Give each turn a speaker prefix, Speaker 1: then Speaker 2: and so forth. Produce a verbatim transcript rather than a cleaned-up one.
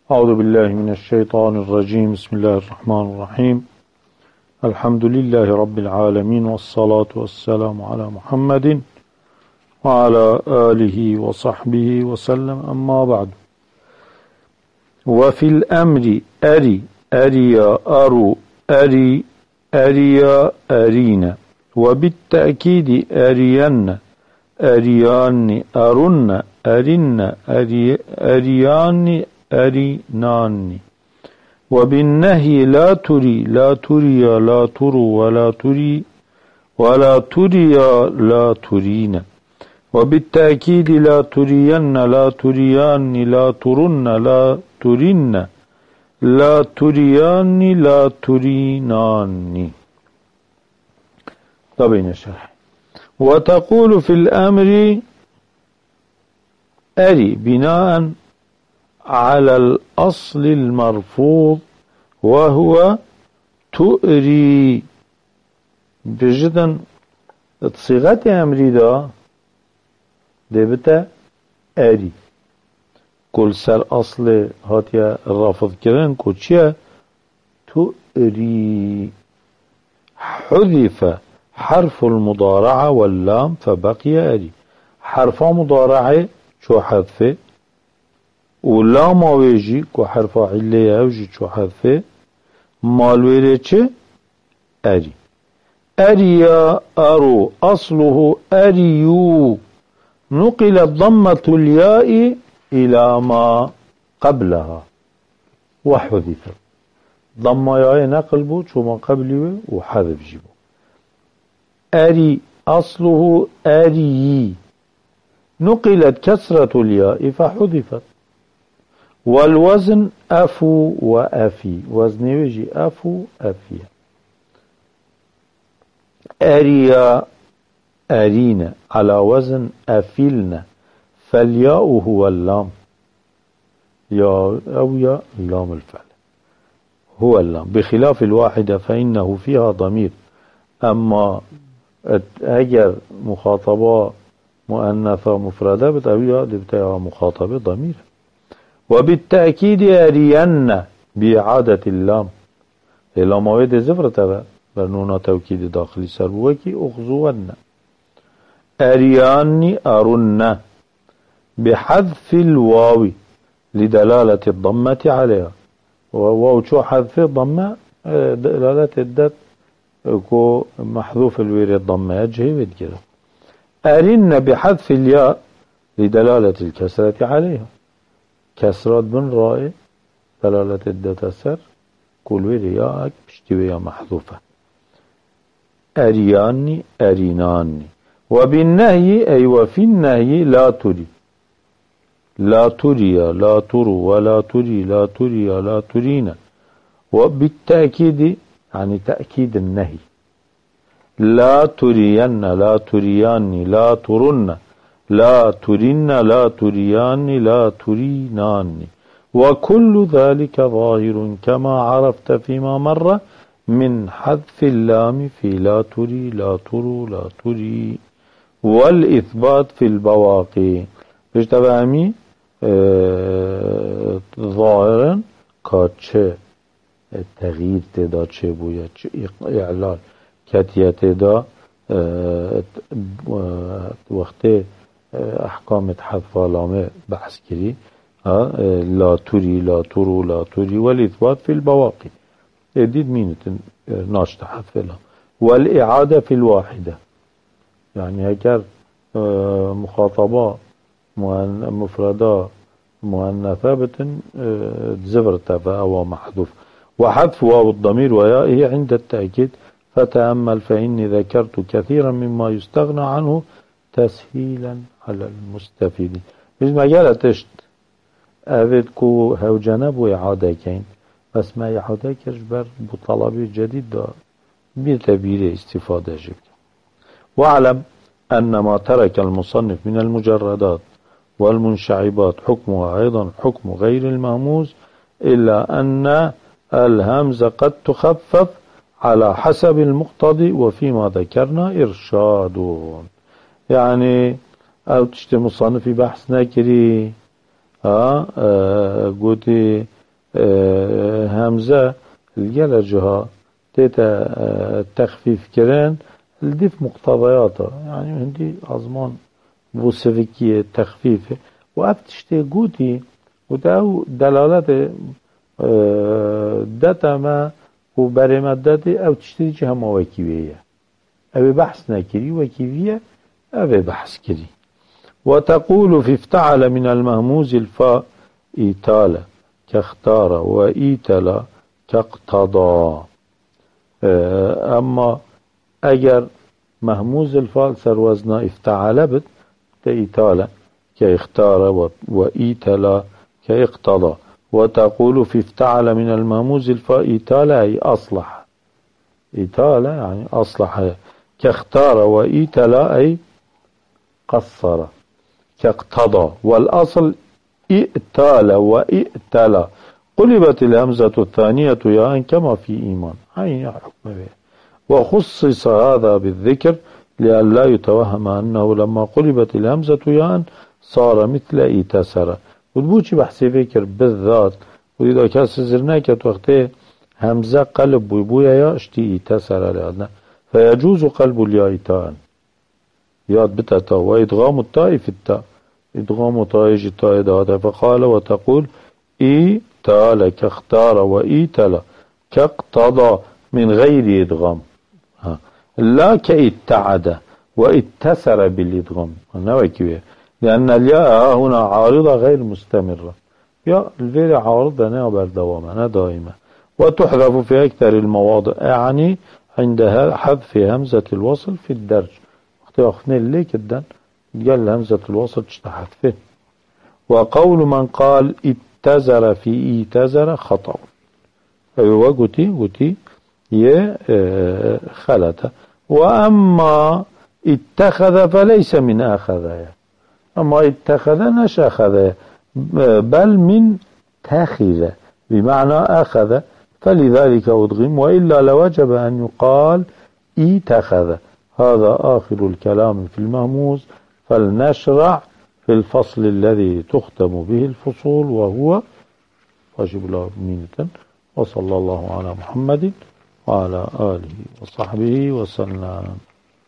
Speaker 1: أعوذ بالله من الشيطان الرجيم. بسم الله الرحمن الرحيم. الحمد لله رب العالمين، والصلاة والسلام على محمد وعلى آله وصحبه وسلم. أما بعد، وفي الأمر أري أريا أرو أري أريا أرينا، وبالتأكيد أرين أريان أرن أرن أري أريان أرينان. وبالنهي لا تري لا تري لا ترو ولا تري ولا تري لا ترين. وبالتأكيد لا ترين لا تريان لا ترن لا ترن لا تريان لا ترينان. طبعا الشرح. وتقول في الأمر أري بناء على الأصل المرفوض وهو تؤري. بجدا صيغة أمري دا دبتا أري كل سر أصل هاتيا الرافض كرن كوتشيا تؤري. حذف حرف المضارعة واللام فبقي أري. حرف مضارعة شو حذفه، ولام اویجی که حرف عله اوجی چو حذفه، مالویره چه؟ اری. اریا ارو اصله اریو، نقلت ضمة الياء الى ما قبلها وحذفت. ضمة ياء نقل بو شو ما قبله وحذف جيبو. اري اصله اري، نقلت كسرة الياء فحذفت. والوزن أفو وأفي، وزن يجي أفو أفيا. أريا أرينا على وزن أفيلنا، فالياء هو اللام، يا أو يا لام الفعل هو اللام، بخلاف الواحدة فإنه فيها ضمير. أما أجر مخاطبة مؤنثة مفردة بتأويها بتاع مخاطبة ضمير. وبالتأكيد أرين بإعادة اللام، اللام مواد زفرة تبا برنونا توكيد داخلي سربوكي أخذوهن. أرياني أرن بحذف الواو لدلالة الضمة عليها. وواو شو حذف الضمة دلالة الدت كو محذوف الوير الضمة يجهي بدكذا. أرن بحذف الياء لدلالة الكسرة عليها. كسرات بن رائع دلالة الدتسر كل رياءك بشتوية محذوفة. أرياني أريناني. وبالنهي أي وفي النهي لا تري لا تري لا ترو ولا تري لا تري لا ترينا. وبالتأكيد يعني تأكيد النهي لا ترين لا ترياني لا ترن لا ترين لا تريان لا ترينان. وكل ذلك ظاهر كما عرفت فيما مر من حذف اللام في لا تري لا ترو لا تري، والإثبات في البواقي. بجتبامي اه ظاهرا كاتشه تغيير تدا چه بويا إعلال كاتية تدا اه وقته احکام حذف علامه بحث کری. لا تری لا ترو لا تری والاثبات في البواقي ادید مینت ناشت حذف لام. والاعاده في الواحده، يعني اگر مخاطبه مفرده مؤنثه بتن زفرت او محذوف. وحذف واو الضمير ويائه عند التأكيد. فتأمل فإني ذكرت كثيرا مما يستغنى عنه تسهيلا على المستفيدين. biz مجال تشت أفيد كو هو جنب وإعادة كين، بس ما إعادة كرش بر بطلبي جديد دا بتبير استفادة جبت. واعلم أن ما ترك المصنف من المجردات والمنشعبات حكمها أيضا حكم غير المهموز، إلا أن الهمزة قد تخفف على حسب المقتضي، وفيما ذكرنا إرشاد. يعني او تشتي مصنفي بحث نكري ها قلتي همزة الجلجها تيتا تخفيف كران الدف مقتضياتها يعني هندي أزمان بوسفكية تخفيفه وأفتشتي قوتي وتاو دلالات داتا ما وبرمت داتي أو تشتري جهة مواكبية أو بحث ناكري وكيفية أو بحث كري. وتقول في افتعل من المهموز الفاء إيتالا كاختار وإيتلا كاقتضى. أما أجر مهموز الفاء سر وزنا افتعل بد إيتالا كاختار وإيتلا كاقتضى. وتقول في افتعل من المهموز الفاء إيتالا أي أصلح إيتالا يعني أصلح كاختار وإيتلا أي قصر كاقتضى. والأصل إئتال وإئتلا قلبت الهمزة الثانية ياء كما في إيمان هاي حكم به. وخصص هذا بالذكر لئلا يتوهم أنه لما قلبت الهمزة ياء صار مثل إيتسر. ودبوشي بحثي فكر بالذات وإذا كاس زرناك وقته همزة قلب بويبويا يا اشتي إيتسر لأدنا فيجوز قلب الياء تاء ياد بتاء وإدغام التاء في التاء إدغام طائج التاء داتا. فقال وتقول إي تالا كاختار وإي تلا كاقتضى من غير إدغام لا كإتعد وإتسر بالإدغام لأن الياء هنا عارضة غير مستمرة يا الفيل عارضة نابر دوامنا دائما وتحذف في أكثر المواضع يعني عندها حذف همزة الوصل في الدرج وقت أخذنا اللي كده قال همزة الوصل تحذفه. وقول من قال اتزر في إيتزر خطأ أيوة قتي قتي يه خلته. وأما اتخذ فليس من أخذ أما اتخذ نش أخذ بل من تخذ بمعنى أخذ فلذلك أدغم وإلا لوجب أن يقال اتخذ. هذا آخر الكلام في المهموز فلنشرع في الفصل الذي تختم به الفصول وهو واجب الله مينة. وصلى الله على محمد وعلى آله وصحبه وسلم.